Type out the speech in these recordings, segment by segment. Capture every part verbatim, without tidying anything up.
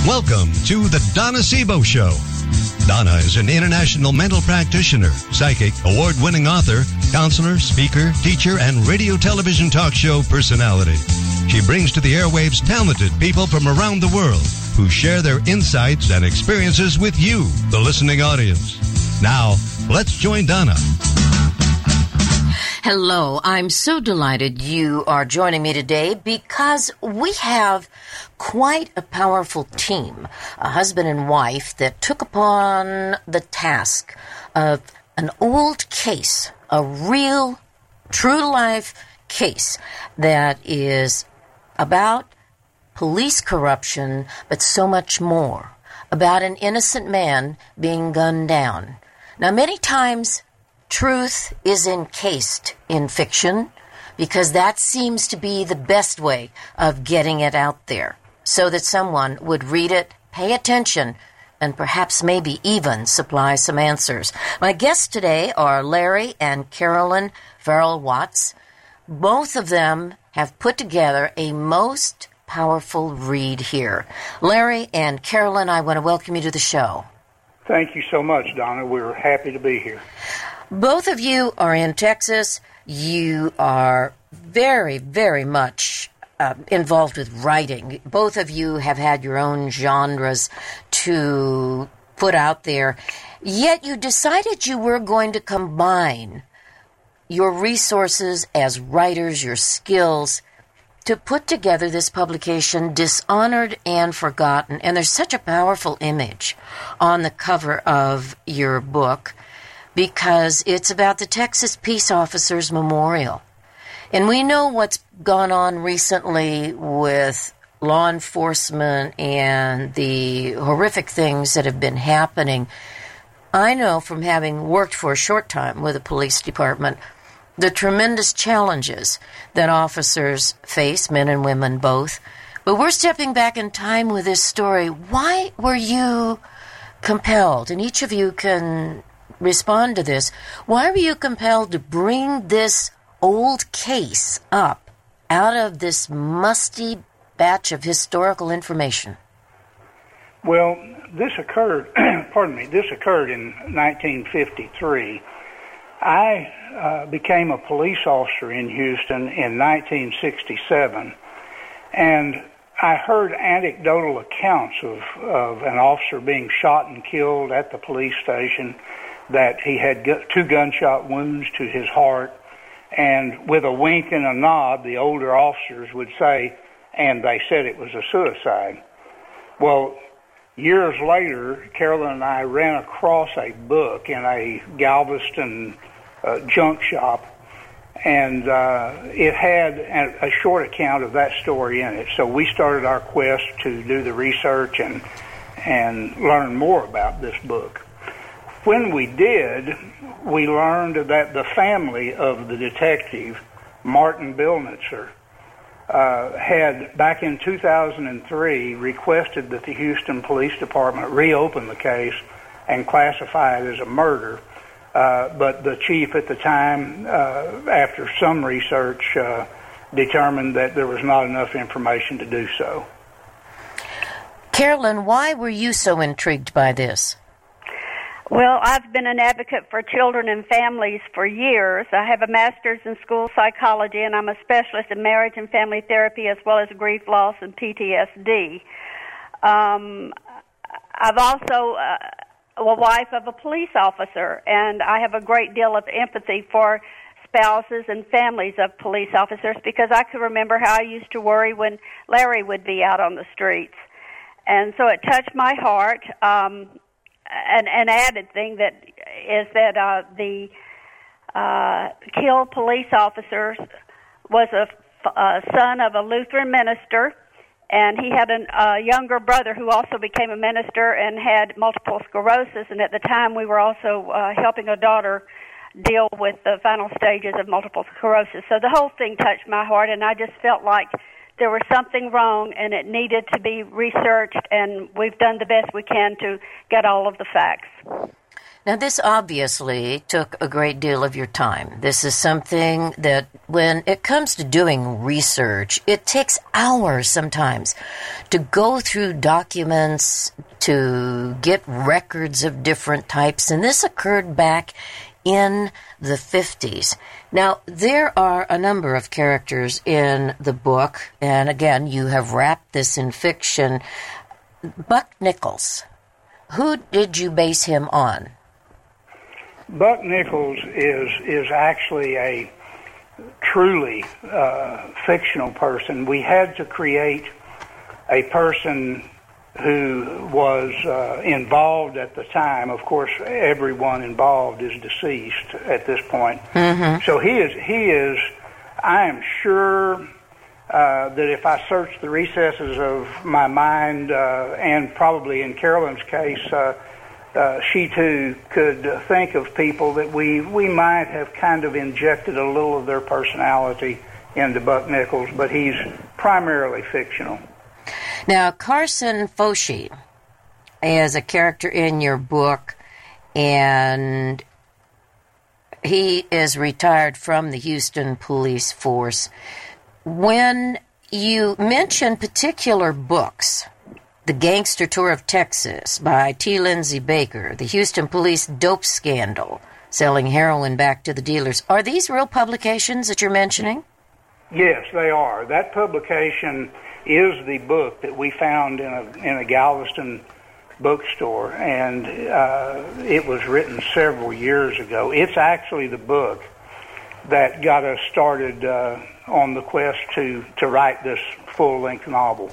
Welcome to the Donna Sebo Show. Donna is an international mental practitioner, psychic, award-winning author, counselor, speaker, teacher, and radio television talk show personality. She brings to the airwaves talented people from around the world who share their insights and experiences with you, the listening audience. Now, let's join Donna. Hello, I'm so delighted you are joining me today because we have quite a powerful team, a husband and wife that took upon the task of an old case, a real, true-to-life case that is about police corruption, but so much more, about an innocent man being gunned down. Now, many times, truth is encased in fiction because that seems to be the best way of getting it out there so that someone would read it, pay attention, and perhaps maybe even supply some answers. My guests today are Larry and Carolyn Farrell Watts. Both of them have put together a most powerful read here. Larry and Carolyn, I want to welcome you to the show. Thank you so much, Donna. We're happy to be here. Both of you are in Texas. You are very, very much uh, involved with writing. Both of you have had your own genres to put out there. Yet you decided you were going to combine your resources as writers, your skills, to put together this publication, Dishonored and Forgotten. And there's such a powerful image on the cover of your book, because it's about the Texas Peace Officers Memorial. And we know what's gone on recently with law enforcement and the horrific things that have been happening. I know from having worked for a short time with a police department, the tremendous challenges that officers face, men and women both. But we're stepping back in time with this story. Why were you compelled, and each of you can respond to this, why were you compelled to bring this old case up out of this musty batch of historical information? Well, this occurred, pardon me, this occurred in nineteen fifty-three. I uh, became a police officer in Houston in nineteen sixty-seven, and I heard anecdotal accounts of, of an officer being shot and killed at the police station, that he had two gunshot wounds to his heart, and with a wink and a nod, the older officers would say, and they said it was a suicide. Well, years later, Carolyn and I ran across a book in a Galveston uh, junk shop, and uh, it had a, a short account of that story in it. So we started our quest to do the research and and learn more about this book. When we did, we learned that the family of the detective, Martin Billnitzer, uh, had, back in two thousand three, requested that the Houston Police Department reopen the case and classify it as a murder. Uh, but the chief at the time, uh, after some research, uh, determined that there was not enough information to do so. Carolyn, why were you so intrigued by this? Well, I've been an advocate for children and families for years. I have a master's in school psychology, and I'm a specialist in marriage and family therapy, as well as grief, loss, and P T S D. Um, I've also uh, a wife of a police officer, and I have a great deal of empathy for spouses and families of police officers, because I can remember how I used to worry when Larry would be out on the streets. And so it touched my heart. Um, An, an added thing that is that uh, the uh, killed police officer was a, a son of a Lutheran minister, and he had a uh, younger brother who also became a minister and had multiple sclerosis. And at the time, we were also uh, helping a daughter deal with the final stages of multiple sclerosis. So the whole thing touched my heart, and I just felt like there was something wrong, and it needed to be researched, and we've done the best we can to get all of the facts. Now, this obviously took a great deal of your time. This is something that, when it comes to doing research, it takes hours sometimes to go through documents, to get records of different types, and this occurred back in the fifties. Now, there are a number of characters in the book, and again, you have wrapped this in fiction. Buck Nichols, who did you base him on? Buck Nichols is is actually a truly uh, fictional person. We had to create a person who was uh, involved at the time. Of course, everyone involved is deceased at this point. Mm-hmm. So he is, he is, I am sure uh, that if I searched the recesses of my mind, uh, and probably in Carolyn's case, uh, uh, she too could uh, think of people that we, we might have kind of injected a little of their personality into Buck Nichols, but he's primarily fictional. Now, Carson Foshee is a character in your book, and he is retired from the Houston Police Force. When you mention particular books, The Gangster Tour of Texas by T. Lindsay Baker, The Houston Police Dope Scandal, Selling Heroin Back to the Dealers, are these real publications that you're mentioning? Yes, they are. That publication is the book that we found in a in a Galveston bookstore, and uh, it was written several years ago. It's actually the book that got us started uh, on the quest to, to write this full-length novel.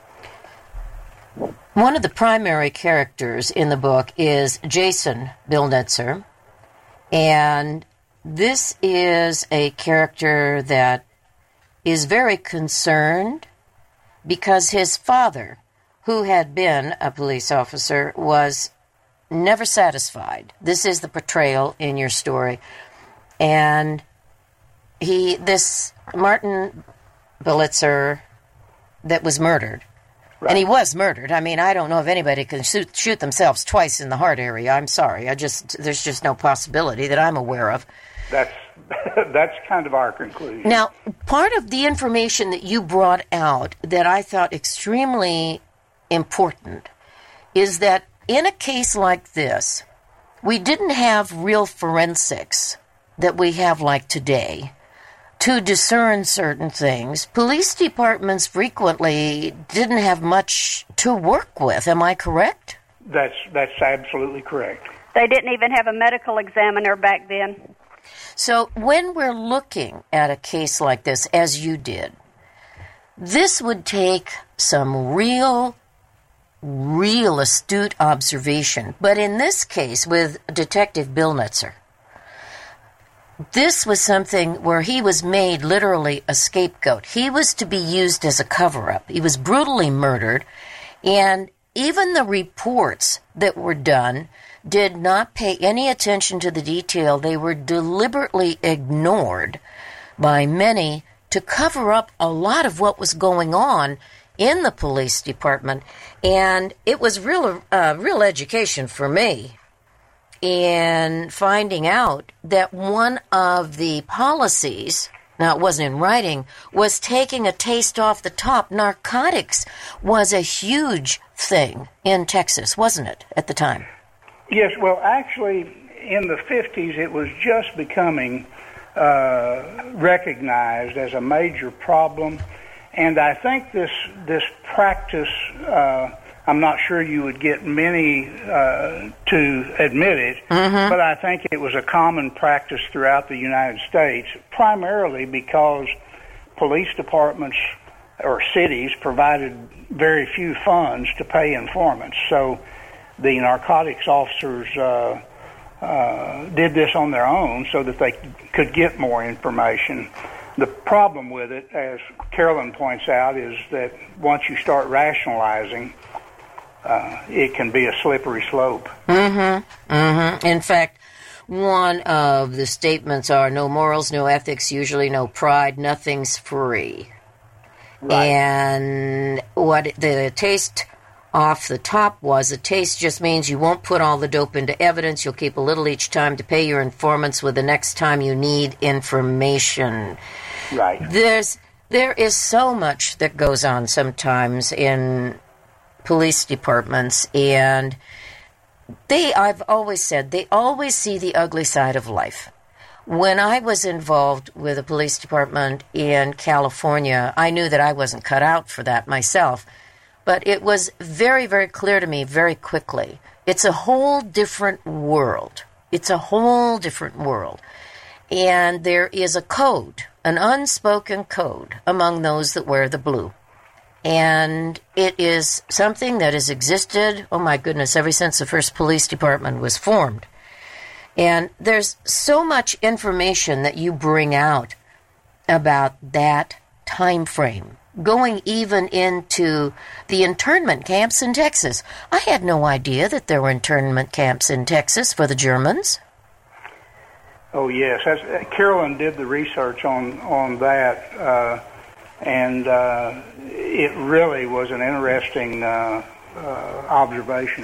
One of the primary characters in the book is Jason Bilnitzer, and this is a character that is very concerned because his father, who had been a police officer, was never satisfied. This is the portrayal in your story. And he, this Martin Bilnitzer that was murdered, right. And he was murdered. I mean, I don't know if anybody can shoot, shoot themselves twice in the heart area. I'm sorry. I just, there's just no possibility that I'm aware of. That's That's kind of our conclusion. Now, part of the information that you brought out that I thought extremely important is that in a case like this, we didn't have real forensics that we have like today to discern certain things. Police departments frequently didn't have much to work with. Am I correct? That's, that's absolutely correct. They didn't even have a medical examiner back then. So when we're looking at a case like this, as you did, this would take some real, real astute observation. But in this case, with Detective Bilnitzer, this was something where he was made literally a scapegoat. He was to be used as a cover-up. He was brutally murdered, and even the reports that were done did not pay any attention to the detail. They were deliberately ignored by many to cover up a lot of what was going on in the police department. And it was real, uh, real education for me in finding out that one of the policies, now it wasn't in writing, was taking a taste off the top. Narcotics was a huge thing in Texas, wasn't it, at the time? Yes, well, actually, in the fifties, it was just becoming uh, recognized as a major problem, and I think this this practice, uh, I'm not sure you would get many uh, to admit it, mm-hmm. but I think it was a common practice throughout the United States, primarily because police departments or cities provided very few funds to pay informants. So the narcotics officers uh, uh, did this on their own so that they could get more information. The problem with it, as Carolyn points out, is that once you start rationalizing, uh, it can be a slippery slope. Mm-hmm. Mm-hmm. In fact, one of the statements are no morals, no ethics, usually no pride, nothing's free. Right. And what the taste off the top was a taste just means you won't put all the dope into evidence. You'll keep a little each time to pay your informants with the next time you need information. Right. There's there is so much that goes on sometimes in police departments, and they, I've always said, they always see the ugly side of life. When I was involved with a police department in California, I knew that I wasn't cut out for that myself. But it was very, very clear to me very quickly. It's a whole different world. It's a whole different world. And there is a code, an unspoken code among those that wear the blue. And it is something that has existed, oh my goodness, ever since the first police department was formed. And there's so much information that you bring out about that time frame, going even into the internment camps in Texas. I had no idea that there were internment camps in Texas for the Germans. Oh, yes. That's, uh, Carolyn did the research on, on that, uh, and uh, it really was an interesting uh, uh, observation.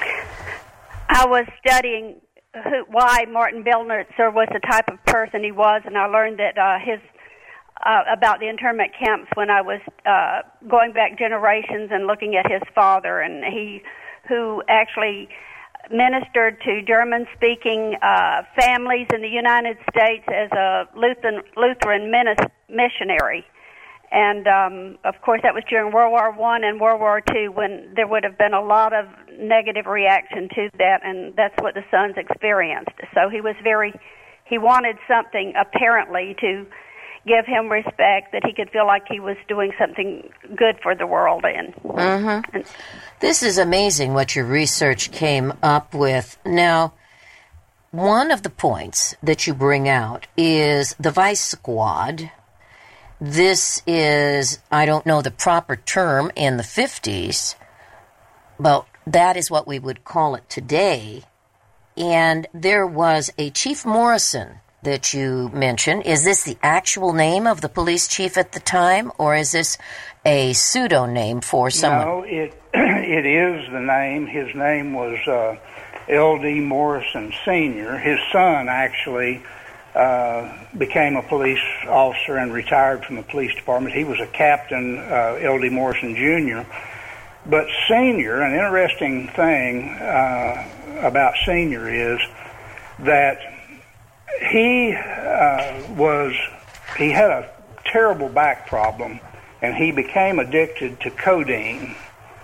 I was studying who, why Martin Bellnitzer was the type of person he was, and I learned that uh, his Uh, about the internment camps when I was uh, going back generations and looking at his father, and he who actually ministered to German-speaking uh, families in the United States as a Lutheran, Lutheran missionary. And, um, of course, that was during World War One and World War Two, when there would have been a lot of negative reaction to that, and that's what the sons experienced. So he was very, he wanted something, apparently, to give him respect, that he could feel like he was doing something good for the world. And, mm-hmm. and this is amazing what your research came up with. Now, one of the points that you bring out is the Vice Squad. This is, I don't know the proper term in the fifties, but that is what we would call it today. And there was a Chief Morrison that you mentioned. Is this the actual name of the police chief at the time, or is this a pseudonym for someone? No, it it is the name. His name was uh, L D Morrison Senior His son actually uh, became a police officer and retired from the police department. He was a captain, uh, L D Morrison Junior But Senior, an interesting thing uh, about Senior is that He uh, was, he had a terrible back problem, and he became addicted to codeine.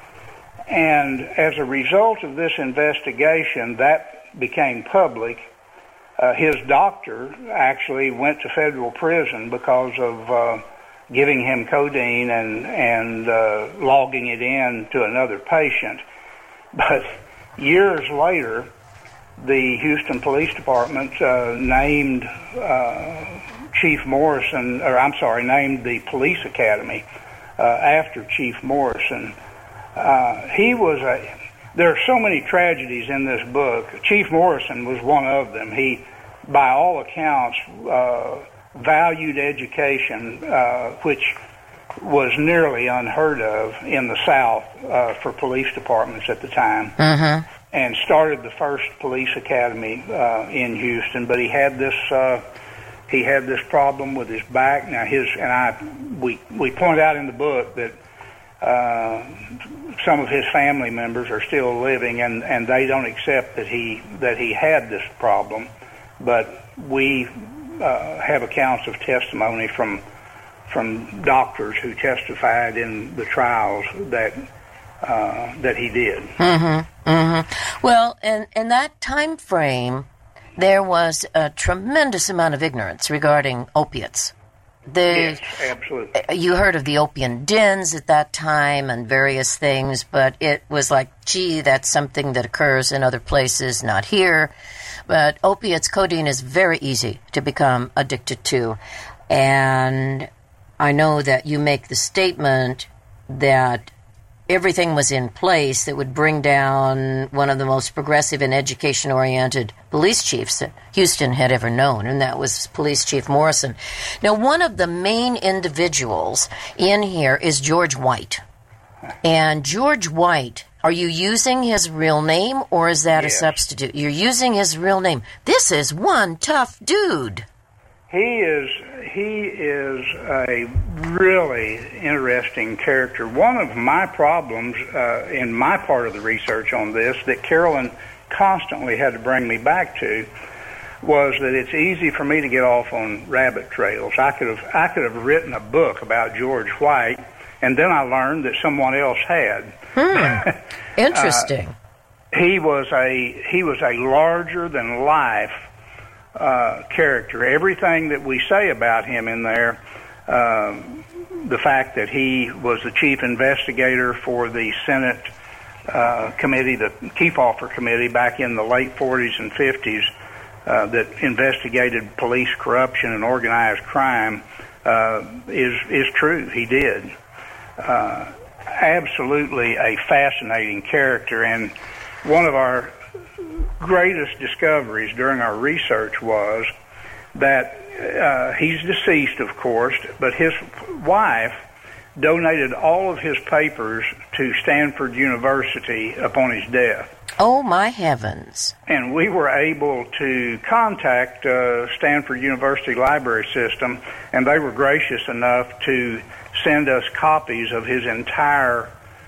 And as a result of this investigation, that became public. Uh, his doctor actually went to federal prison because of uh, giving him codeine and, and uh, logging it in to another patient. But years later, the Houston Police Department uh, named uh, Chief Morrison, or I'm sorry, named the Police Academy uh, after Chief Morrison. Uh, he was a, there are so many tragedies in this book. Chief Morrison was one of them. He, by all accounts, uh, valued education, uh, which was nearly unheard of in the South uh, for police departments at the time. Mm-hmm. And started the first police academy uh, in Houston, but he had this uh, he had this problem with his back. Now his and I we we point out in the book that uh, some of his family members are still living, and, and they don't accept that he that he had this problem, but we uh, have accounts of testimony from from doctors who testified in the trials that uh, that he did. Mm-hmm. Mm-hmm. Well, in, in that time frame, there was a tremendous amount of ignorance regarding opiates. Yes, absolutely. You heard of the opium dens at that time and various things, but it was like, gee, that's something that occurs in other places, not here. But opiates, codeine is very easy to become addicted to. And I know that you make the statement that everything was in place that would bring down one of the most progressive and education-oriented police chiefs that Houston had ever known, and that was Police Chief Morrison. Now, one of the main individuals in here is George White. And George White, Are you using his real name, or is that Yes. a substitute? You're using his real name. This is one tough dude. He is he is a really interesting character. One of my problems uh, in my part of the research on this that Carolyn constantly had to bring me back to was that it's easy for me to get off on rabbit trails. I could have I could have written a book about George White, and then I learned that someone else had. Hmm. Interesting. uh, he was a he was a larger than life uh, character. Everything that we say about him in there, um, the fact that he was the chief investigator for the Senate uh, committee, the Kefauver committee, back in the late forties and fifties, uh, that investigated police corruption and organized crime, uh, is is true. He did. Uh, absolutely a fascinating character, and one of our greatest discoveries during our research was that uh, he's deceased, of course, but his wife donated all of his papers to Stanford University upon his death. Oh, my heavens. And we were able to contact uh, Stanford University Library System, and they were gracious enough to send us copies of his entire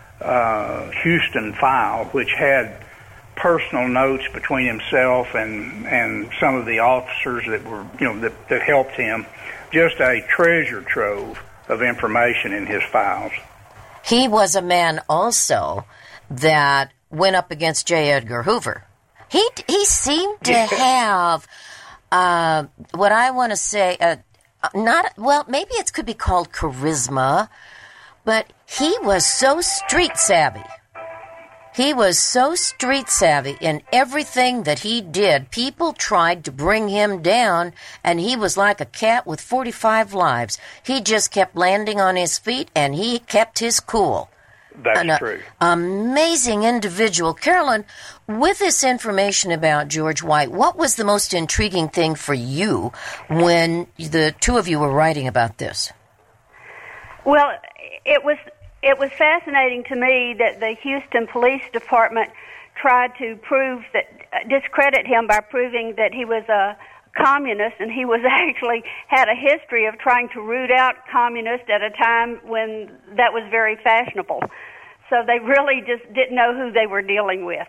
uh, Houston file, which had personal notes between himself and, and some of the officers that were, you know, that, that helped him. Just a treasure trove of information in his files. He was a man also that went up against J. Edgar Hoover. He he seemed to have uh, what I want to say, uh, not well, maybe it could be called charisma, but he was so street savvy. He was so street savvy in everything that he did. People tried to bring him down, and he was like a cat with forty-five lives. He just kept landing on his feet, and he kept his cool. That's An true. Amazing individual. Carolyn, with this information about George White, what was the most intriguing thing for you when the two of you were writing about this? Well, it was it was fascinating to me that the Houston Police Department tried to prove that discredit him by proving that he was a communist, and he was actually had a history of trying to root out communists at a time when that was very fashionable. So they really just didn't know who they were dealing with.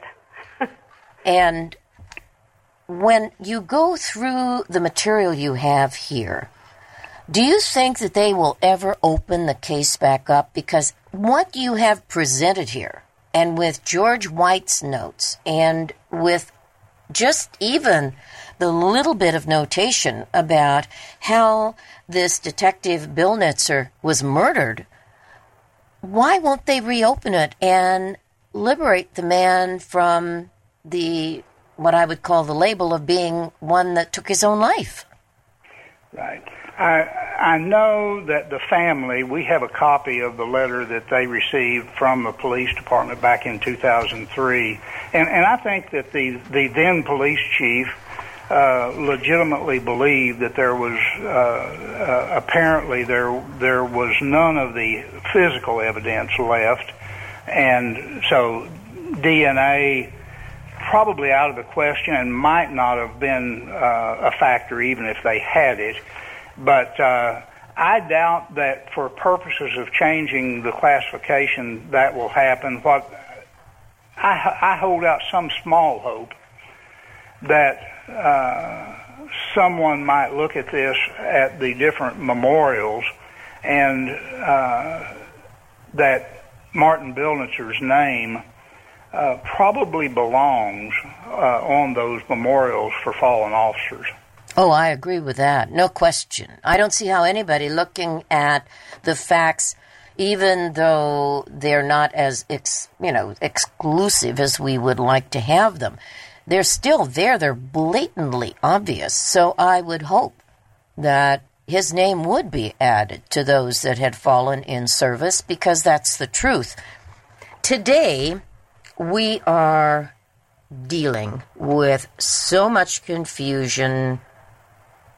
And when you go through the material you have here, do you think that they will ever open the case back up? Because what you have presented here, and with George White's notes, and with just even the little bit of notation about how this detective Bill Nitzer was murdered, why won't they reopen it and liberate the man from the, what I would call the label of being one that took his own life? Right. I I know that the family, we have a copy of the letter that they received from the police department back in two thousand three, and, and I think that the, the then police chief uh, legitimately believed that there was, uh, uh, apparently there there was none of the physical evidence left, and so D N A probably out of the question and might not have been uh, a factor even if they had it. But uh, I doubt that for purposes of changing the classification that will happen. What I, I hold out some small hope that uh, someone might look at this at the different memorials, and uh, that Martin Billnitzer's name uh, probably belongs uh, on those memorials for fallen officers. Oh, I agree with that. No question. I don't see how anybody looking at the facts, even though they're not as, ex, you know, exclusive as we would like to have them, they're still there. They're blatantly obvious. So I would hope that his name would be added to those that had fallen in service, because that's the truth. Today, we are dealing with so much confusion,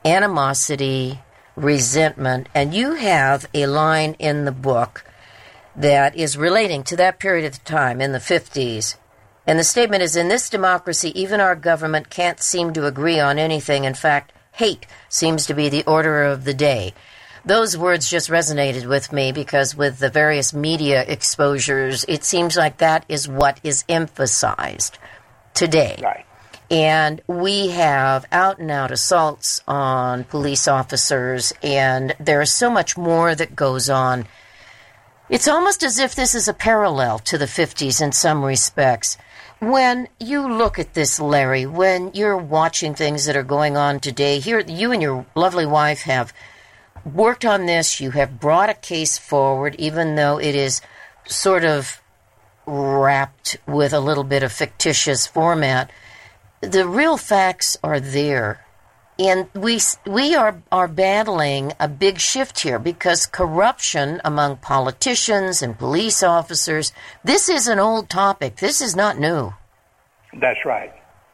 animosity, resentment, and you have a line in the book that is relating to that period of time in the fifties. And the statement is, in this democracy, even our government can't seem to agree on anything. In fact, hate seems to be the order of the day. Those words just resonated with me because with the various media exposures, it seems like that is what is emphasized today. Right. And we have out-and-out assaults on police officers, and there is so much more that goes on. It's almost as if this is a parallel to the fifties in some respects. When you look at this, Larry, when you're watching things that are going on today, here you and your lovely wife have worked on this. You have brought a case forward, even though it is sort of wrapped with a little bit of fictitious format. The real facts are there. And we we are, are battling a big shift here because corruption among politicians and police officers, this is an old topic. This is not new. That's right.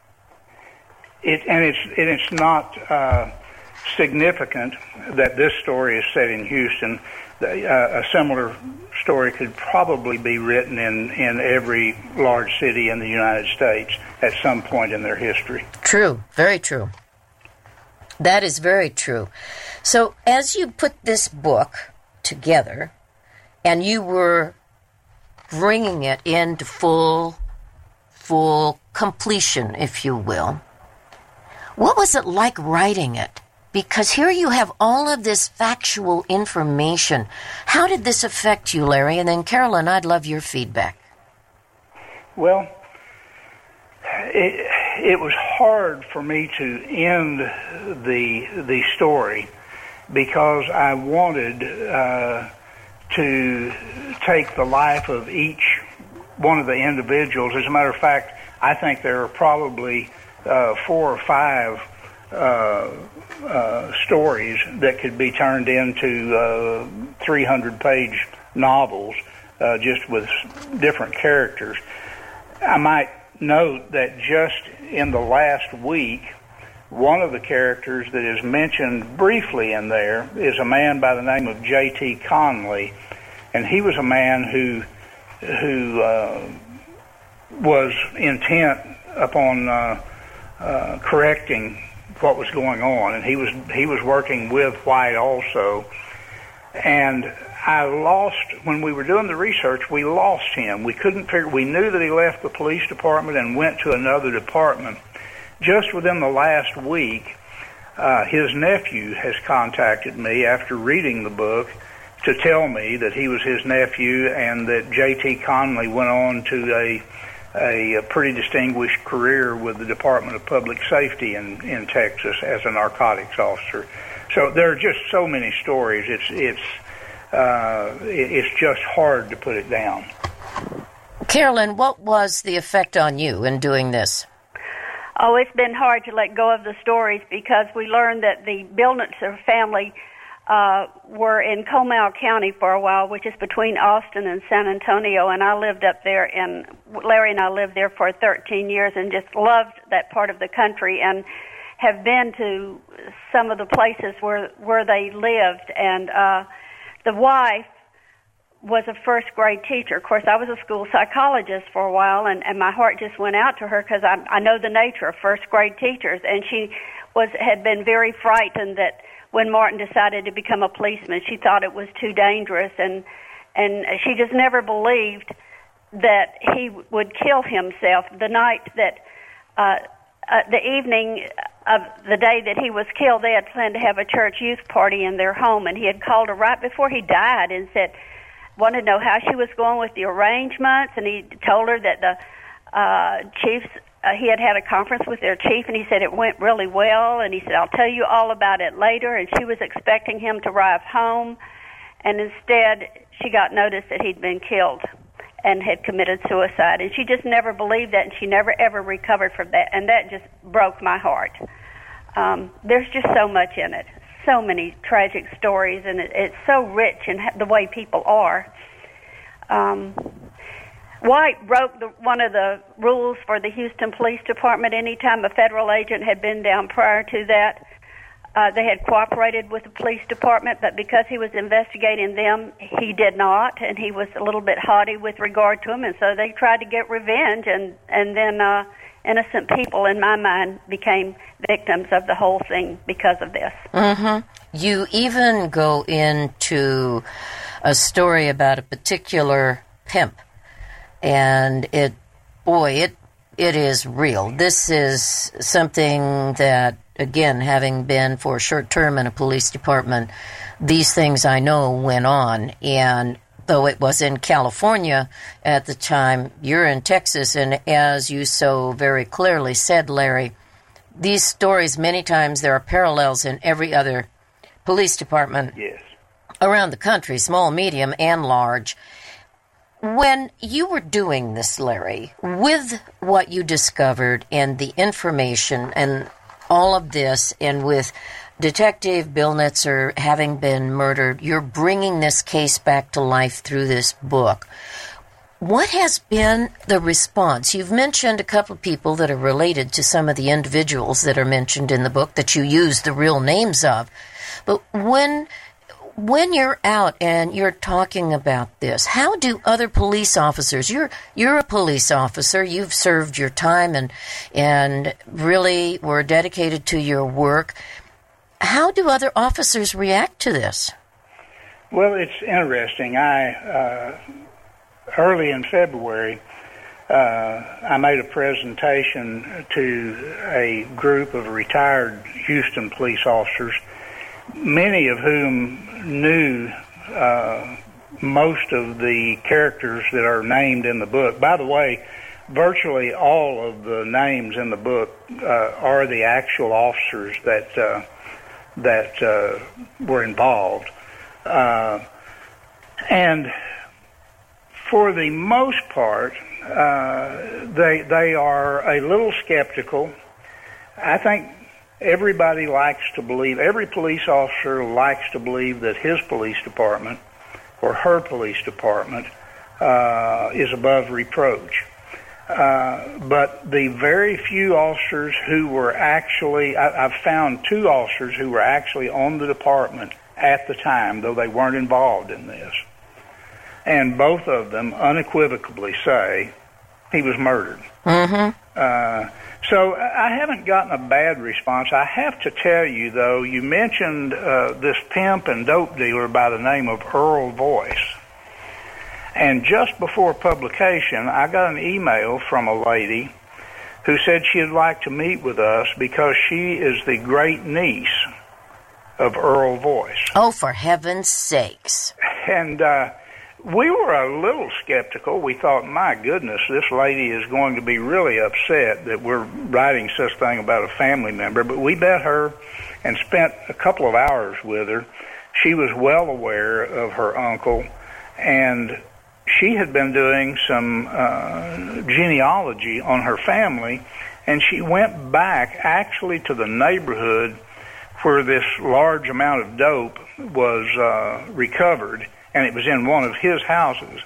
It, and it's, and it's not uh, significant that this story is set in Houston. The, uh, a similar story could probably be written in, in every large city in the United States at some point in their history. True. Very true. That is very true. So as you put this book together and you were bringing it into full, full completion, if you will, what was it like writing it? Because here you have all of this factual information. How did this affect you, Larry? And then, Carolyn, I'd love your feedback. Well, it, it was hard for me to end the the story because I wanted uh, to take the life of each one of the individuals. As a matter of fact, I think there are probably uh, four or five uh, uh, stories that could be turned into uh, three hundred page novels uh, just with different characters. I might note that just in the last week, one of the characters that is mentioned briefly in there is a man by the name of J T Conley, and he was a man who who uh, was intent upon uh, uh, correcting what was going on, and he was he was working with White also. And I lost, when we were doing the research, we lost him. We couldn't figure, we knew that he left the police department and went to another department. Just within the last week, uh, his nephew has contacted me after reading the book to tell me that he was his nephew and that J T Conley went on to a, a, a pretty distinguished career with the Department of Public Safety in, in Texas as a narcotics officer. So there are just so many stories. It's it's uh, it's just hard to put it down. Carolyn, what was the effect on you in doing this? Oh, it's been hard to let go of the stories because we learned that the Bildnitzer family uh, were in Comal County for a while, which is between Austin and San Antonio, and I lived up there, and Larry and I lived there for thirteen years and just loved that part of the country and have been to some of the places where where they lived. And uh, the wife was a first grade teacher. Of course, I was a school psychologist for a while, and, and my heart just went out to her because I, I know the nature of first grade teachers. And she was had been very frightened that when Martin decided to become a policeman, she thought it was too dangerous, and and she just never believed that he would kill himself. The night that uh, uh, the evening of the day that he was killed, they had planned to have a church youth party in their home, and he had called her right before he died and said, wanted to know how she was going with the arrangements, and he told her that the uh, chiefs, uh, he had had a conference with their chief, and he said it went really well, and he said, I'll tell you all about it later, and she was expecting him to arrive home, and instead she got notice that he'd been killed and had committed suicide, and she just never believed that, and she never ever recovered from that, and that just broke my heart. Um, there's just so much in it, so many tragic stories, and it, it's so rich in the way people are. Um, White broke the, one of the rules for the Houston Police Department. Anytime a federal agent had been down prior to that, uh, they had cooperated with the police department, but because he was investigating them, he did not, and he was a little bit haughty with regard to them, and so they tried to get revenge, and, and then uh, innocent people, in my mind, became victims of the whole thing because of this. Mm-hmm. You even go into a story about a particular pimp, and it, boy, it it is real. This is something that, again, having been for a short term in a police department, these things I know went on, and though it was in California at the time, you're in Texas, and as you so very clearly said, Larry, these stories, many times there are parallels in every other police department yes. around the country, small, medium, and large. When you were doing this, Larry, with what you discovered and the information and all of this, and with Detective Bill Nitzer having been murdered, you're bringing this case back to life through this book. What has been the response? You've mentioned a couple of people that are related to some of the individuals that are mentioned in the book that you use the real names of. But when when you're out and you're talking about this, how do other police officers, you're you're a police officer, you've served your time and and really were dedicated to your work. How do other officers react to this? Well, it's interesting. I uh, early in February, uh, I made a presentation to a group of retired Houston police officers, many of whom knew uh, most of the characters that are named in the book. By the way, virtually all of the names in the book uh, are the actual officers that uh, that uh, were involved. Uh, and for the most part, uh, they they are a little skeptical. I think everybody likes to believe, every police officer likes to believe that his police department or her police department uh, is above reproach. Uh, but the very few officers who were actually, I, I've found two officers who were actually on the department at the time, though they weren't involved in this. And both of them unequivocally say he was murdered. Mm-hmm. Uh, so I haven't gotten a bad response. I have to tell you, though, you mentioned uh, this pimp and dope dealer by the name of Earl Voice. And just before publication, I got an email from a lady who said she'd like to meet with us because she is the great niece of Earl Voice. Oh, for heaven's sakes. And uh, we were a little skeptical. We thought, my goodness, this lady is going to be really upset that we're writing such thing about a family member. But we met her and spent a couple of hours with her. She was well aware of her uncle, and she had been doing some uh, genealogy on her family, and she went back actually to the neighborhood where this large amount of dope was uh, recovered, and it was in one of his houses.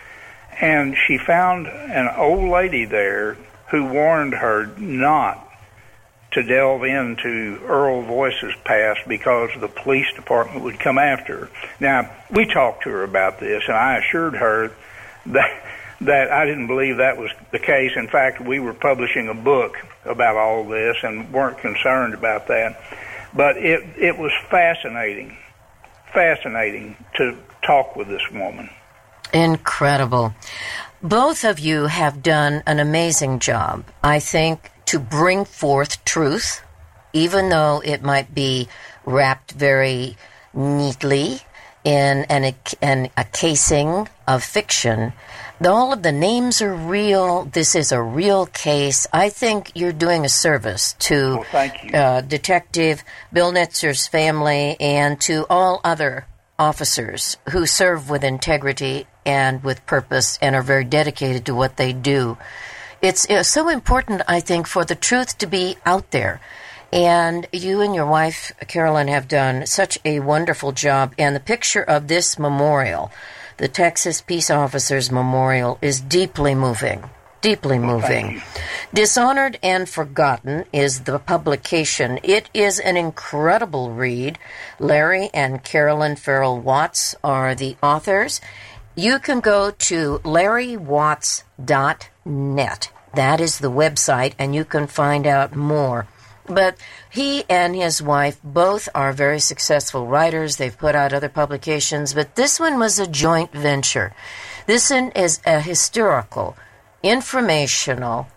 And she found an old lady there who warned her not to delve into Earl Voice's past because the police department would come after her. Now, we talked to her about this, and I assured her that that I didn't believe that was the case. In fact, we were publishing a book about all this and weren't concerned about that. But it it was fascinating, fascinating to talk with this woman. Incredible. Both of you have done an amazing job, I think, to bring forth truth, even though it might be wrapped very neatly in an, an, a casing of fiction. All of the names are real. This is a real case. I think you're doing a service to well, thank you. Uh, Detective Bill Nitzer's family and to all other officers who serve with integrity and with purpose and are very dedicated to what they do. It's, it's so important, I think, for the truth to be out there. And you and your wife, Carolyn, have done such a wonderful job. And the picture of this memorial, the Texas Peace Officers Memorial, is deeply moving. deeply Well, moving. Dishonored and Forgotten is the publication. It is an incredible read. Larry and Carolyn Farrell Watts are the authors. You can go to larry watts dot net. That is the website, and you can find out more. But he and his wife both are very successful writers. They've put out other publications, but this one was a joint venture. This one is a historical, informational,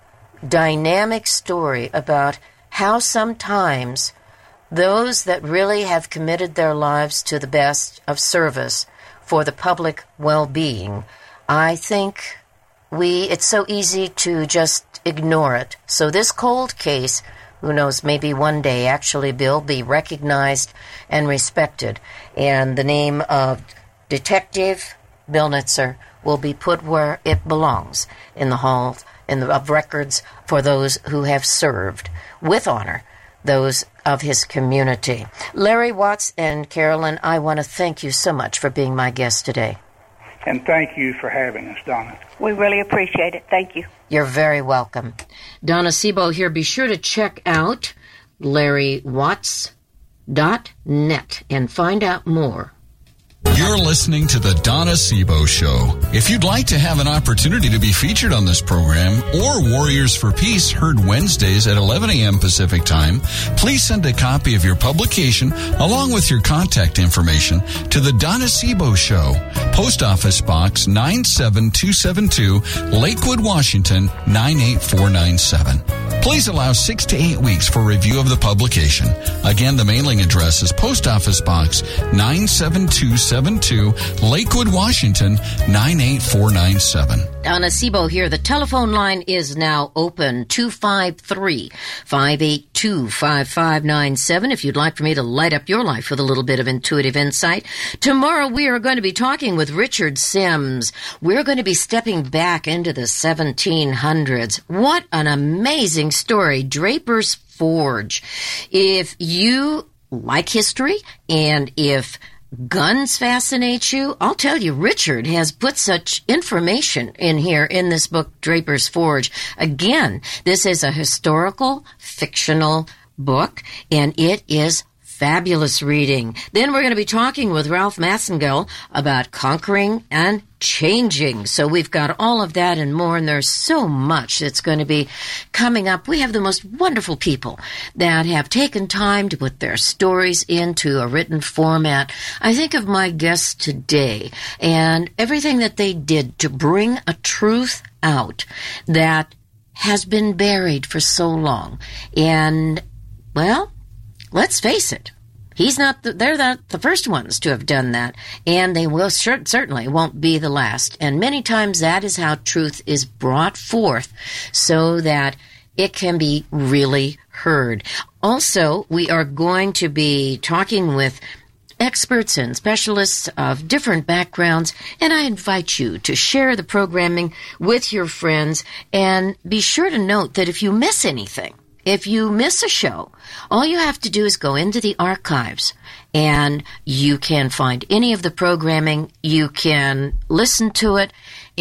dynamic story about how sometimes those that really have committed their lives to the best of service for the public well-being, I think we it's so easy to just ignore it. So this cold case, who knows, maybe one day actually will be recognized and respected, and the name of Detective Bill Nitzer will be put where it belongs, in the hall in the, of records for those who have served with honor those of his community. Larry Watts and Carolyn, I want to thank you so much for being my guest today. And thank you for having us, Donna. We really appreciate it. Thank you. You're very welcome. Donna Sebo here. Be sure to check out larry watts dot net and find out more. You're listening to the Donna Sebo Show. If you'd like to have an opportunity to be featured on this program, or Warriors for Peace heard Wednesdays at eleven a.m. Pacific Time, please send a copy of your publication along with your contact information to the Donna Sebo Show, Post Office Box nine seven two seven two, Lakewood, Washington nine eight four nine seven. Please allow six to eight weeks for review of the publication. Again, the mailing address is Post Office Box nine seven two seven two, Lakewood, Washington nine eight four nine seven. Donna Sebo here. The telephone line is now open, two five three, five eight two, five five nine seven, if you'd like for me to light up your life with a little bit of intuitive insight. Tomorrow we are going to be talking with Richard Sims. We're going to be stepping back into the seventeen hundreds. What an amazing story. Draper's Forge. If you like history, and if guns fascinate you, I'll tell you, Richard has put such information in here in this book, Draper's Forge. Again, this is a historical, fictional book, and it is fabulous reading. Then we're going to be talking with Ralph Massengel about conquering and changing. So we've got all of that and more, and there's so much that's going to be coming up. We have the most wonderful people that have taken time to put their stories into a written format. I think of my guests today and everything that they did to bring a truth out that has been buried for so long. And, well, let's face it, he's not the, they're not the first ones to have done that, and they will sure, certainly won't be the last. And many times that is how truth is brought forth so that it can be really heard. Also, we are going to be talking with experts and specialists of different backgrounds, and I invite you to share the programming with your friends, and be sure to note that if you miss anything, if you miss a show, all you have to do is go into the archives, and you can find any of the programming. You can listen to it,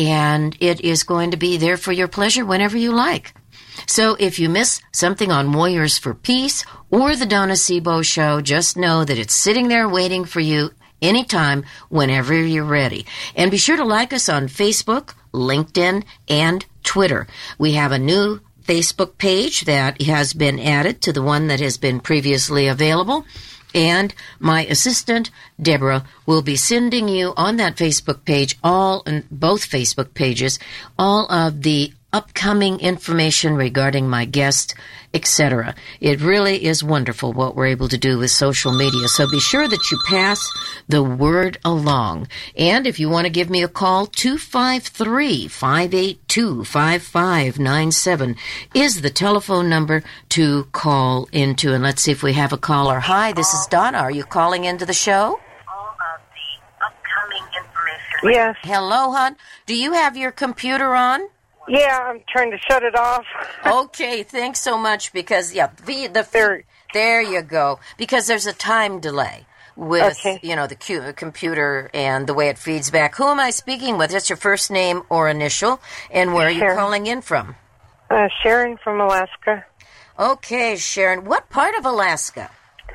and it is going to be there for your pleasure whenever you like. So if you miss something on Warriors for Peace or the Donna Sebo Show, just know that it's sitting there waiting for you anytime, whenever you're ready. And be sure to like us on Facebook, LinkedIn, and Twitter. We have a new Facebook page that has been added to the one that has been previously available, and my assistant Deborah will be sending you on that Facebook page, all in both Facebook pages, all of the upcoming information regarding my guest, et cetera. It really is wonderful what we're able to do with social media. So be sure that you pass the word along. And if you want to give me a call, two five three, five eight two, five five nine seven is the telephone number to call into. And let's see if we have a caller. Hi, this is Donna. Are you calling into the show? All of the upcoming information. Yes. Hello, hon. Do you have your computer on? Yeah, I'm trying to shut it off. Okay, thanks so much, because, yeah, the, the there, there you go, because there's a time delay with, Okay. you know, the cu- computer and the way it feeds back. Who am I speaking with? Just your first name or initial, and where are you Sharon. calling in from? Uh, Sharon from Alaska. Okay, Sharon. What part of Alaska?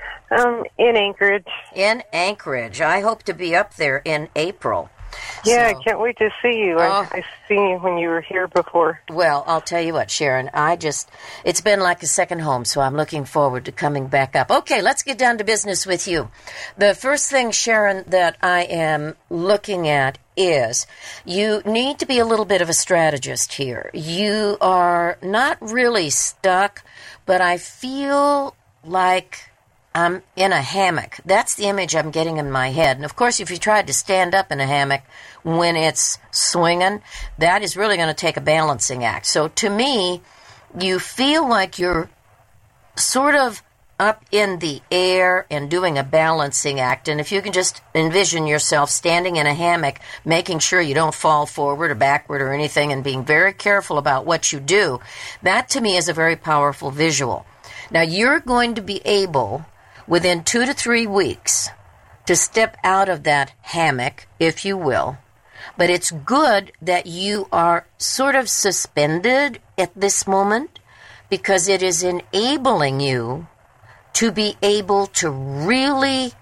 Um, in Anchorage. In Anchorage. I hope to be up there in April. Yeah, So- I can't wait to see you. Oh. I, I seen you when you were here before. Well, I'll tell you what, Sharon, I just, it's been like a second home, so I'm looking forward to coming back up. Okay, let's get down to business with you. The first thing, Sharon, that I am looking at is you need to be a little bit of a strategist here. You are not really stuck, but I feel like I'm in a hammock. That's the image I'm getting in my head. And, of course, if you tried to stand up in a hammock when it's swinging, that is really going to take a balancing act. So, to me, you feel like you're sort of up in the air and doing a balancing act. And if you can just envision yourself standing in a hammock, making sure you don't fall forward or backward or anything, and being very careful about what you do, that, to me, is a very powerful visual. Now, you're going to be able, within two to three weeks, to step out of that hammock, if you will. But it's good that you are sort of suspended at this moment, because it is enabling you to be able to really,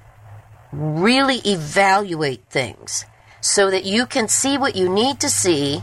really evaluate things so that you can see what you need to see,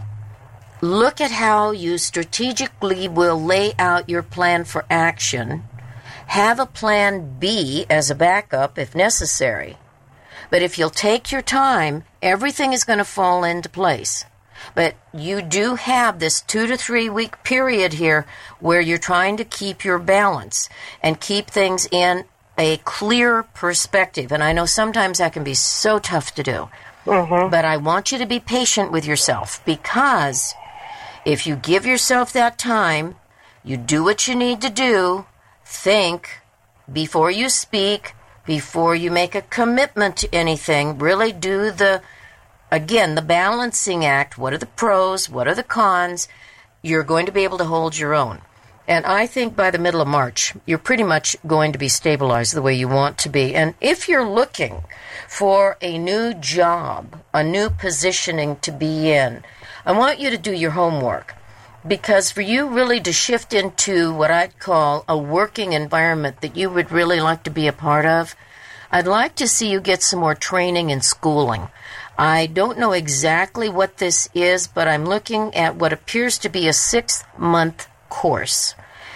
look at how you strategically will lay out your plan for action, have a plan B as a backup if necessary. But if you'll take your time, everything is going to fall into place. But you do have this two to three week period here where you're trying to keep your balance and keep things in a clear perspective. And I know sometimes that can be so tough to do. Mm-hmm. But I want you to be patient with yourself, because if you give yourself that time, you do what you need to do, think before you speak, before you make a commitment to anything, really do the, again, the balancing act. What are the pros? What are the cons? You're going to be able to hold your own. And I think by the middle of March, you're pretty much going to be stabilized the way you want to be. And if you're looking for a new job, a new positioning to be in, I want you to do your homework. Because for you really to shift into what I'd call a working environment that you would really like to be a part of, I'd like to see you get some more training and schooling. I don't know exactly what this is, but I'm looking at what appears to be a six-month course.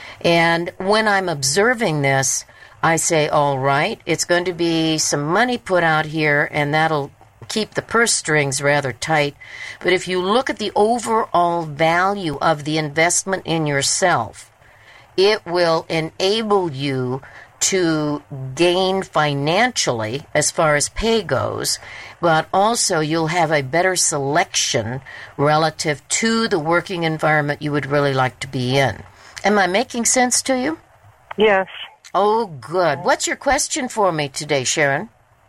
And when I'm observing this, I say, all right, it's going to be some money put out here, and that'll keep the purse strings rather tight. But if you look at the overall value of the investment in yourself, it will enable you to gain financially as far as pay goes, but also you'll have a better selection relative to the working environment you would really like to be in. Am I making sense to you? Yes. Oh, good. What's your question for me today, Sharon?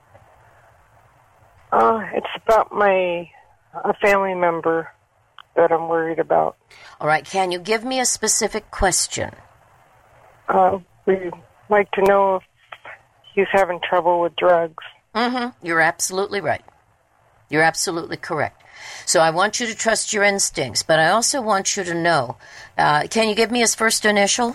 Uh, it's about my a family member that I'm worried about. All right. Can you give me a specific question? Uh, we'd like to know if he's having trouble with drugs. Mm-hmm. You're absolutely right. You're absolutely correct. So I want you to trust your instincts, but I also want you to know. Uh, can you give me his first initial?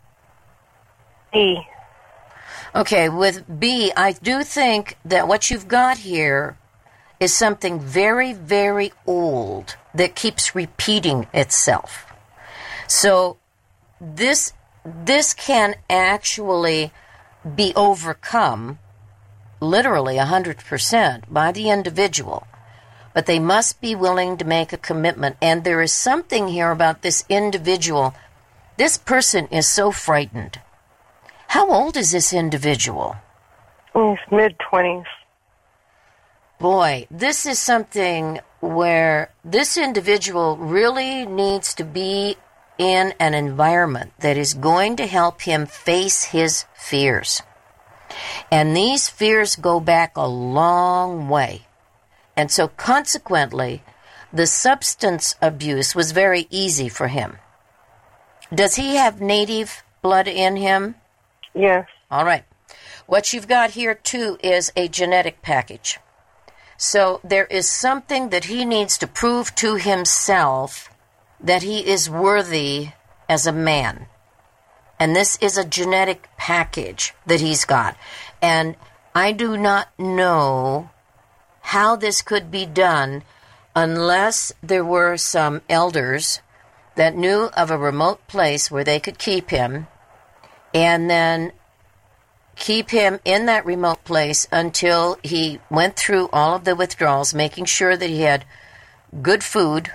E. Okay, with B, I do think that what you've got here is something very, very old that keeps repeating itself. So this this can actually be overcome literally one hundred percent by the individual, but they must be willing to make a commitment. And there is something here about this individual. This person is so frightened. How old is this individual? He's mid-twenties. Boy, this is something where this individual really needs to be in an environment that is going to help him face his fears. And these fears go back a long way. And so consequently, the substance abuse was very easy for him. Does he have native blood in him? Yes. All right. What you've got here, too, is a genetic package. So there is something that he needs to prove to himself that he is worthy as a man. And this is a genetic package that he's got. And I do not know how this could be done unless there were some elders that knew of a remote place where they could keep him and then keep him in that remote place until he went through all of the withdrawals, making sure that he had good food,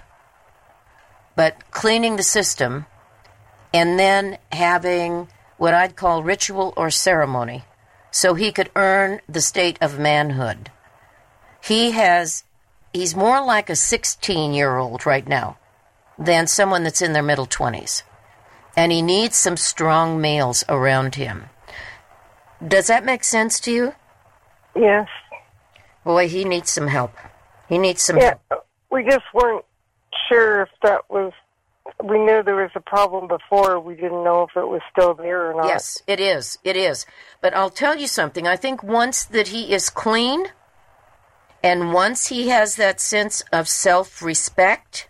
but cleaning the system, and then having what I'd call ritual or ceremony, so he could earn the state of manhood. He has, he's more like a sixteen-year-old right now than someone that's in their middle twenties. And he needs some strong males around him. Does that make sense to you? Yes. Boy, he needs some help. He needs some yeah, help. We just weren't sure if that was, we knew there was a problem before. We didn't know if it was still there or not. Yes, it is. It is. But I'll tell you something. I think once that he is clean, and once he has that sense of self-respect,